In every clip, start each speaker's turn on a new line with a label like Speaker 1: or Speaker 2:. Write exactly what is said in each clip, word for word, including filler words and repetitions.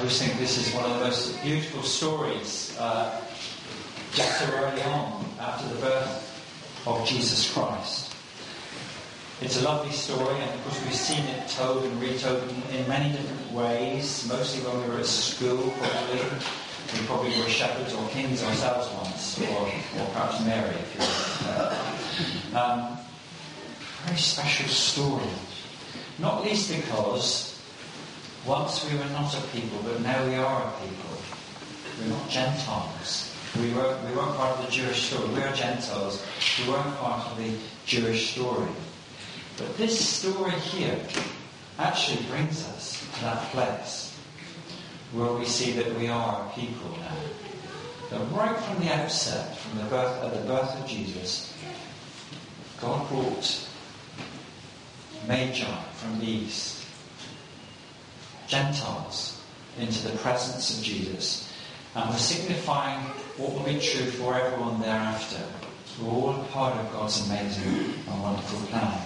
Speaker 1: always think this is one of the most beautiful stories, uh, just so early on after the birth of Jesus Christ. It's a lovely story, and of course we've seen it told and retold in, in many different ways, mostly when we were at school, probably. We probably were shepherds or kings ourselves once, or, or perhaps Mary, if you will. Um, very special story. Not least because once we were not a people, but now we are a people. We're not Gentiles. We weren't, we weren't part of the Jewish story. We are Gentiles. We weren't part of the Jewish story. But this story here actually brings us to that place where we see that we are a people now. That right from the outset, from the birth, at the birth of Jesus, God brought Magi from the east, Gentiles, into the presence of Jesus, and we're signifying what will be true for everyone thereafter. We're all part of God's amazing and wonderful plan.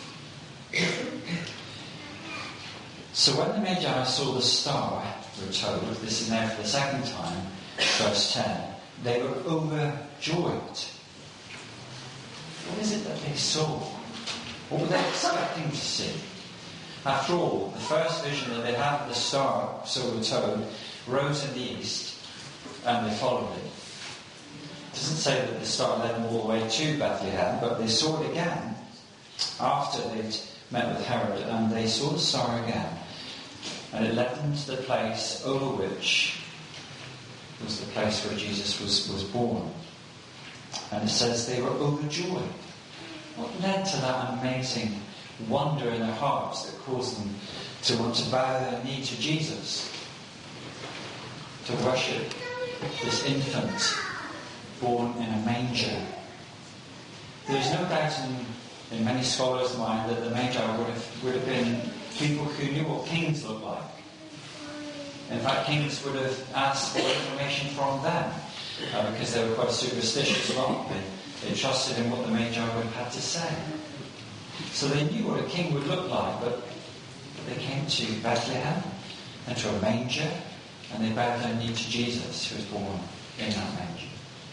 Speaker 1: So when the Magi saw the star, we're told, this is now for the second time, verse ten, they were overjoyed. What is it that they saw? What were they expecting to see? After all, the first vision that they had of the star, so we're told, rose in the east, and they followed it. It doesn't say that the star led them all the way to Bethlehem, but they saw it again after they'd met with Herod, and they saw the star again. And it led them to the place over which was the place where Jesus was, was born. And it says they were overjoyed. What led to that amazing wonder in their hearts that caused them to want to bow their knee to Jesus? To worship this infant born in a manger? There's no doubt in, in many scholars' mind that the Magi would have, would have been people who knew what kings looked like. In fact, kings would have asked for information from them uh, because they were quite superstitious lot. They, they trusted in what the Magi would have had to say. So they knew what a king would look like, but they came to Bethlehem and to a manger, and they bowed their knee to Jesus, who was born in that manger.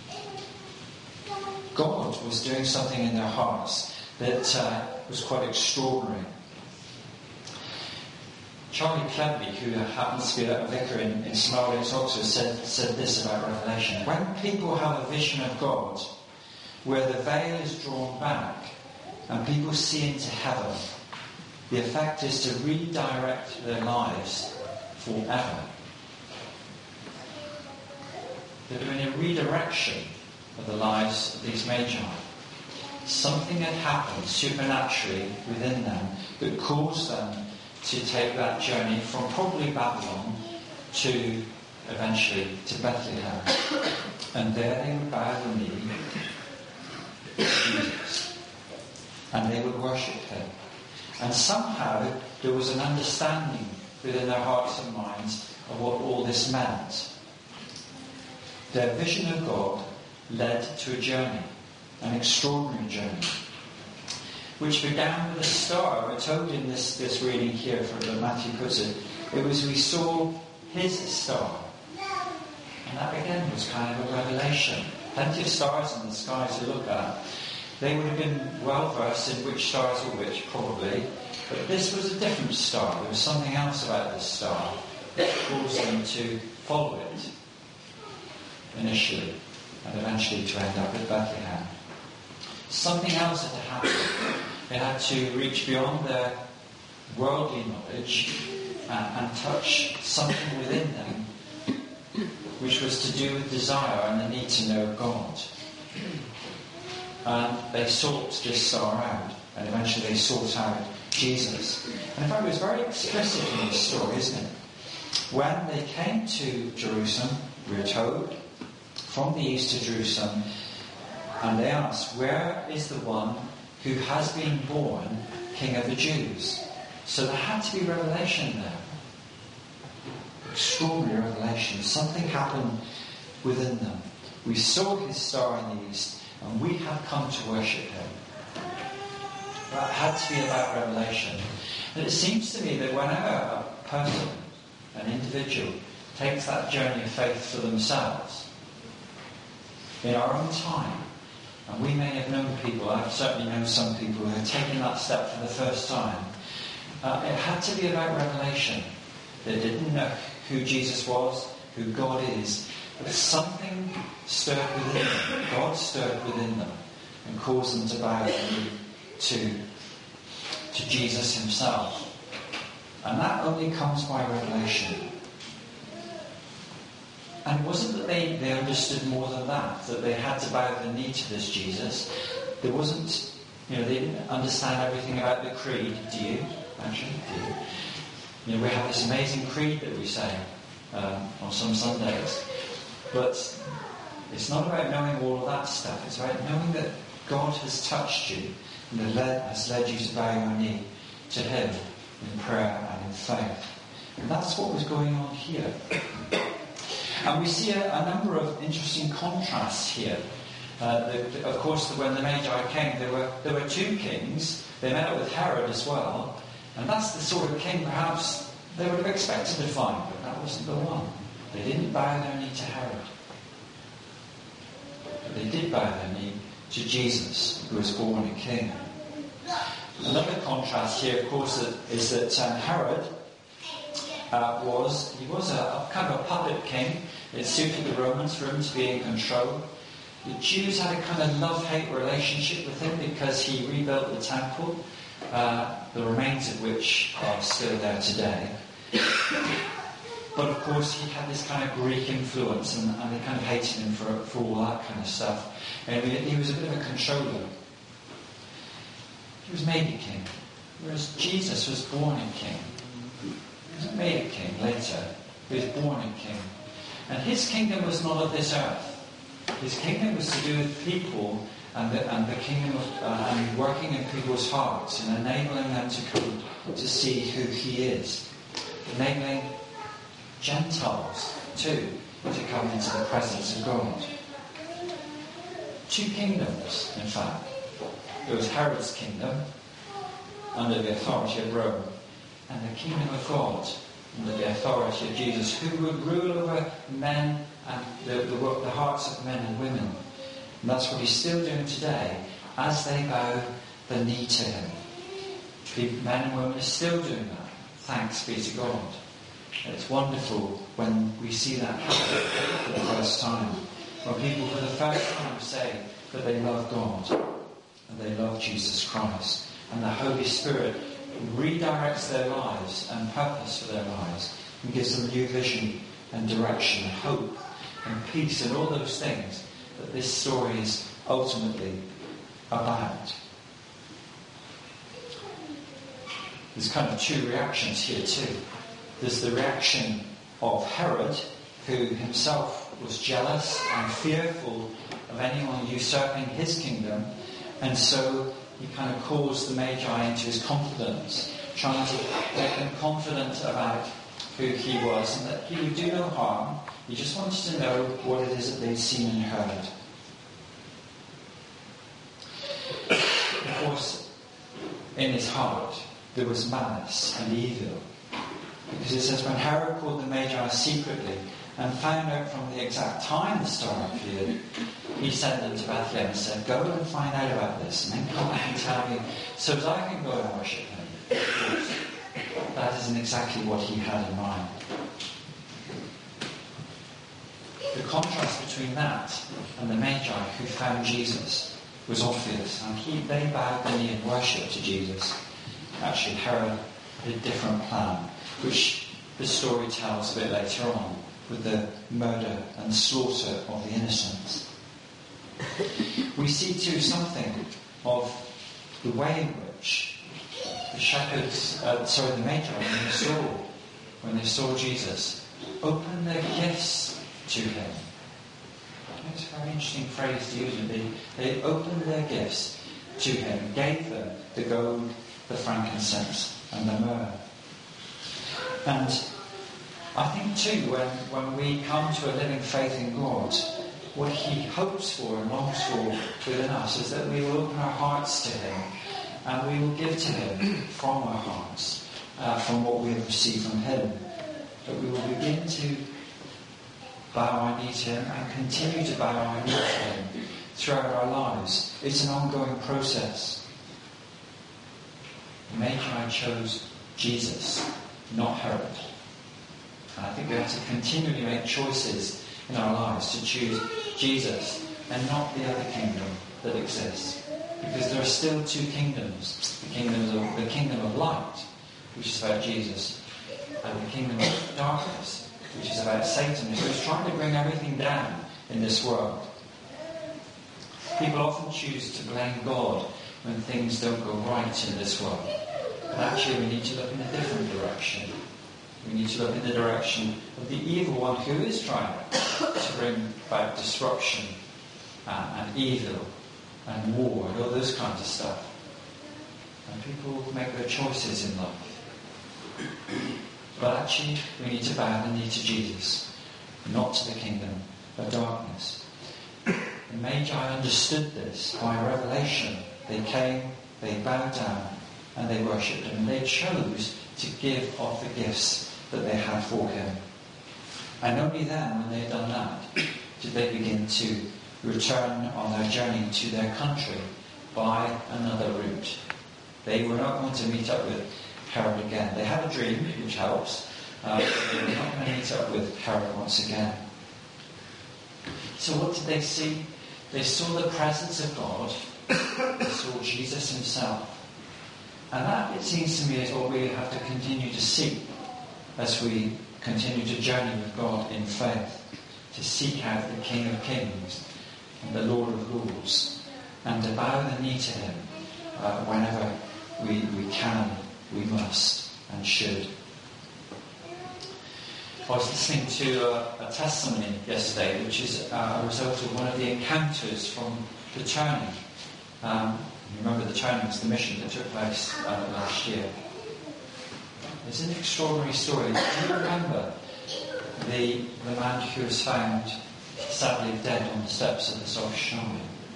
Speaker 1: God was doing something in their hearts that uh, was quite extraordinary. Charlie Cleverly, who happens to be a vicar in, in Smarlin's Oxford, said, said this about Revelation. When people have a vision of God where the veil is drawn back and people see into heaven, the effect is to redirect their lives forever. They're doing a redirection of the lives of these Magi. Something had happened supernaturally within them that caused them to take that journey from probably Babylon to eventually to Bethlehem. And there they would bow the knee to Jesus. And they would worship him. And somehow there was an understanding within their hearts and minds of what all this meant. Their vision of God led to a journey, an extraordinary journey, which began with a star. We're told in this, this reading here, from Matthew puts it, it was we saw his star. And that again was kind of a revelation. Plenty of stars in the sky to look at. They would have been well versed in which stars are which, probably. But this was a different star. There was something else about this star that caused them to follow it initially, and eventually to end up at Bethlehem. Something else had to happen. They had to reach beyond their worldly knowledge and, and touch something within them, which was to do with desire and the need to know God. And they sought this star out, and eventually they sought out Jesus. And in fact, it was very explicit in this story, isn't it? When they came to Jerusalem, we are told, from the east to Jerusalem, and they asked, where is the one who has been born King of the Jews? So there had to be revelation there. Extraordinary revelation. Something happened within them. We saw his star in the east, and we have come to worship him. That had to be about revelation. And it seems to me that whenever a person, an individual, takes that journey of faith for themselves in our own time. And we may have known people, I've certainly known some people who have taken that step for the first time. Uh, it had to be about revelation. They didn't know who Jesus was, who God is, but something stirred within them. God stirred within them and caused them to bow to, to Jesus himself. And that only comes by revelation. And it wasn't that they, they understood more than that, that they had to bow the knee to this Jesus. There wasn't, you know, they didn't understand everything about the creed. Do you? Actually, do you? You know, we have this amazing creed that we say um, on some Sundays. But it's not about knowing all of that stuff. It's about knowing that God has touched you and has led, has led you to bow your knee to him in prayer and in faith. And that's what was going on here. And we see a, a number of interesting contrasts here. Uh, the, the, of course, the, when the Magi came, there were there were two kings. They met up with Herod as well. And that's the sort of king perhaps they would have expected to find, but that wasn't the one. They didn't bow their knee to Herod. But they did bow their knee to Jesus, who was born a king. Another contrast here, of course, is that um, Herod uh, was, he was a, a kind of a puppet king. It suited the Romans for him to be in control. The Jews had a kind of love-hate relationship with him because he rebuilt the temple, uh, the remains of which are still there today. But of course he had this kind of Greek influence, and, and they kind of hated him for, for all that kind of stuff. And he, he was a bit of a controller. He was made a king, whereas Jesus was born a king. He wasn't made a king later. He was born a king. And his kingdom was not of this earth. His kingdom was to do with people and the, and the kingdom of uh, and working in people's hearts and enabling them to come to see who he is. Enabling Gentiles too to come into the presence of God. Two kingdoms, in fact. There was Herod's kingdom under the authority of Rome, and the kingdom of God under the authority of Jesus, who would rule over men and the, the, the hearts of men and women. And that's what he's still doing today as they bow the knee to him. Men and women are still doing that. Thanks be to God. And it's wonderful when we see that happen for the first time. When people for the first time say that they love God and they love Jesus Christ. And the Holy Spirit redirects their lives and purpose for their lives and gives them new vision and direction and hope and peace and all those things that this story is ultimately about. There's kind of two reactions here too. There's the reaction of Herod, who himself was jealous and fearful of anyone usurping his kingdom, and so he kind of calls the Magi into his confidence, trying to make them confident about who he was and that he would do no harm. He just wanted to know what it is that they'd seen and heard. Of course, in his heart there was malice and evil. Because it says, when Herod called the Magi secretly and found out from the exact time the star appeared, he sent them to Bethlehem and said, go and find out about this, and then come back and tell me, so that I can go and worship him. Of course, that isn't exactly what he had in mind. The contrast between that and the Magi who found Jesus was obvious, and he, they bowed the knee and worshipped to Jesus. Actually, Herod had a different plan, which the story tells a bit later on, with the murder and slaughter of the innocents. We see too something of the way in which the shepherds, uh, sorry, the Magi, when they saw, when they saw Jesus, opened their gifts to him. It's a very interesting phrase to use. They, they opened their gifts to him, gave them the gold, the frankincense, and the myrrh. And I think too, when, when we come to a living faith in God, what he hopes for and longs for within us is that we will open our hearts to him and we will give to him from our hearts, uh, from what we have received from him. That we will begin to bow our knee to him and continue to bow our knee to him throughout our lives. It's an ongoing process. The Magi chose Jesus, not Herod. And I think we have to continually make choices in our lives to choose Jesus and not the other kingdom that exists. Because there are still two kingdoms. The kingdom of, the kingdom of light, which is about Jesus, and the kingdom of darkness, which is about Satan, who is trying to bring everything down in this world. People often choose to blame God when things don't go right in this world. But actually we need to look in a different direction. We need to look in the direction of the evil one who is trying to bring about disruption and, and evil and war and all those kinds of stuff. And people make their choices in life. But actually, we need to bow the knee to Jesus, not to the kingdom of darkness. The Magi understood this by revelation. They came, they bowed down, and they worshipped him. And they chose to give of the gifts that they had for him. And only then, when they had done that, did they begin to return on their journey to their country by another route. They were not going to meet up with Herod again. They had a dream, which helps, uh, but they were not going to meet up with Herod once again. So what did they see? They saw the presence of God. They saw Jesus himself. And that, it seems to me, is what we have to continue to seek as we continue to journey with God in faith, to seek out the King of Kings and the Lord of Lords, and to bow the knee to him uh, whenever we, we can, we must, and should. I was listening to a, a testimony yesterday, which is uh, a result of one of the encounters from the turning. Um, you remember the turning was the mission that took place uh, last year. It's an extraordinary story. Do you remember the, the man who was found sadly dead on the steps of the Salvation Army?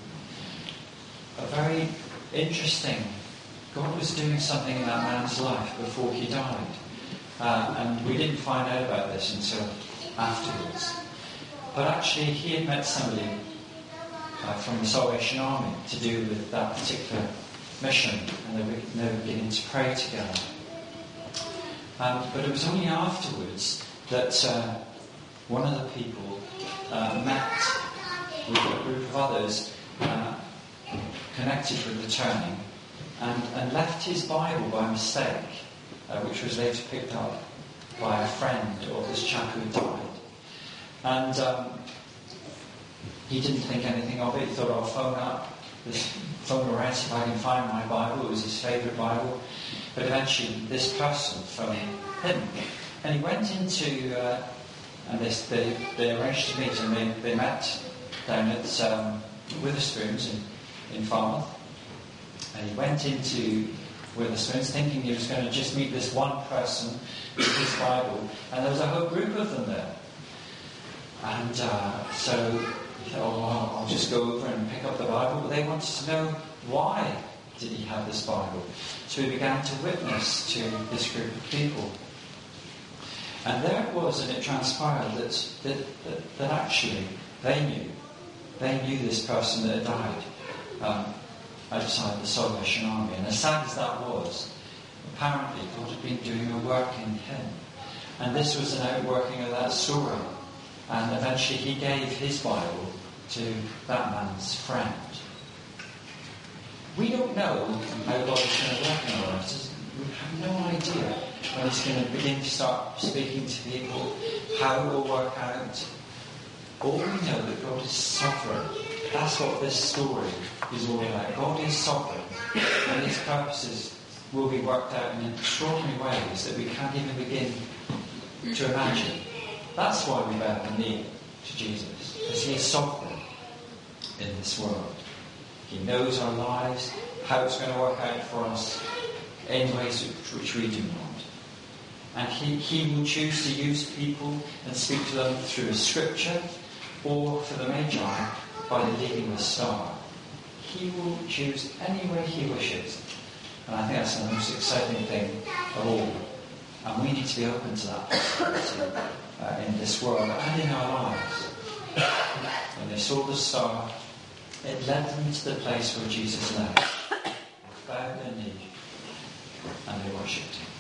Speaker 1: A very interesting. God was doing something in that man's life before he died. Uh, and we didn't find out about this until afterwards. But actually he had met somebody uh, from the Salvation Army to do with that particular mission, and they were, they were beginning to pray together. Um, but it was only afterwards that uh, one of the people uh, met with a group of others uh, connected with the turning and, and left his Bible by mistake, uh, which was later picked up by a friend of this chap who had died. And um, he didn't think anything of it. He thought, I'll phone up, this, phone around, see if I can find my Bible. It was his favourite Bible. But eventually this person phoned him. And he went into, uh, and they, they, they arranged to meet, and they, they met down at um, Witherspoons in, in Falmouth. And he went into Witherspoons thinking he was going to just meet this one person with his Bible, and there was a whole group of them there. And uh, so he thought, oh, well, I'll just go over and pick up the Bible. But they wanted to know, why did he have this Bible? So he began to witness to this group of people. And there it was, and it transpired that, that, that, that actually they knew. They knew this person that had died um, outside the Salvation Army. And as sad as that was, apparently God had been doing a work in him. And this was an outworking of that story. And eventually he gave his Bible to that man's friend. We don't know how God is going to work in our lives. We have no idea when he's going to begin to start speaking to people, how it will work out. All we know that God is sovereign. That's what this story is all about. God is sovereign, and his purposes will be worked out in extraordinary ways that we can't even begin to imagine. That's why we bow the knee to Jesus, because he is sovereign in this world. He knows our lives, how it's going to work out for us in ways which we do not. And he, he will choose to use people and speak to them through Scripture, or for the Magi, by leading the star. He will choose any way he wishes. And I think that's the most exciting thing of all. And we need to be open to that possibility. uh, in this world and in our lives. When they saw the star, it led them to the place where Jesus lay. They bowed their knee and they worshipped him.